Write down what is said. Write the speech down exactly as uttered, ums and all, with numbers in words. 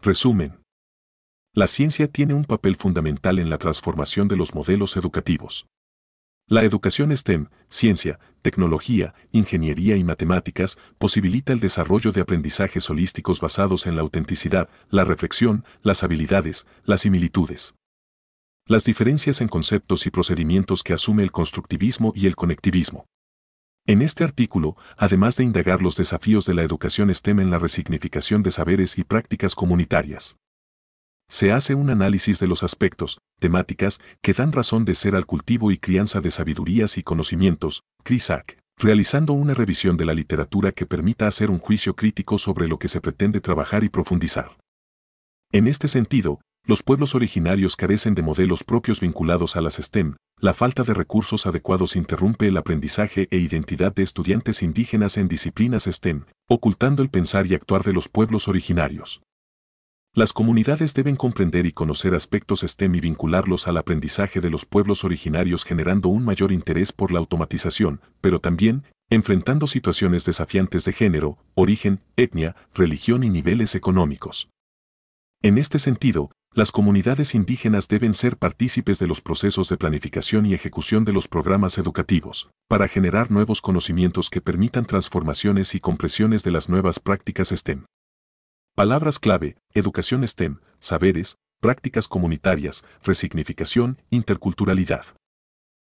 Resumen. La ciencia tiene un papel fundamental en la transformación de los modelos educativos. La educación STEM, ciencia, tecnología, ingeniería y matemáticas, posibilita el desarrollo de aprendizajes holísticos basados en la autenticidad, la reflexión, las habilidades, las similitudes. Las diferencias en conceptos y procedimientos que asume el constructivismo y el conectivismo. En este artículo, además de indagar los desafíos de la educación STEM en la resignificación de saberes y prácticas comunitarias, se hace un análisis de los aspectos, temáticas, que dan razón de ser al cultivo y crianza de sabidurías y conocimientos, C R I S A C, realizando una revisión de la literatura que permita hacer un juicio crítico sobre lo que se pretende trabajar y profundizar. En este sentido, los pueblos originarios carecen de modelos propios vinculados a las STEM, la falta de recursos adecuados interrumpe el aprendizaje e identidad de estudiantes indígenas en disciplinas STEM, ocultando el pensar y actuar de los pueblos originarios. Las comunidades deben comprender y conocer aspectos STEM y vincularlos al aprendizaje de los pueblos originarios generando un mayor interés por la automatización, pero también, enfrentando situaciones desafiantes de género, origen, etnia, religión y niveles económicos. En este sentido, las comunidades indígenas deben ser partícipes de los procesos de planificación y ejecución de los programas educativos, para generar nuevos conocimientos que permitan transformaciones y compresiones de las nuevas prácticas STEM. Palabras clave: educación STEM, saberes, prácticas comunitarias, resignificación, interculturalidad.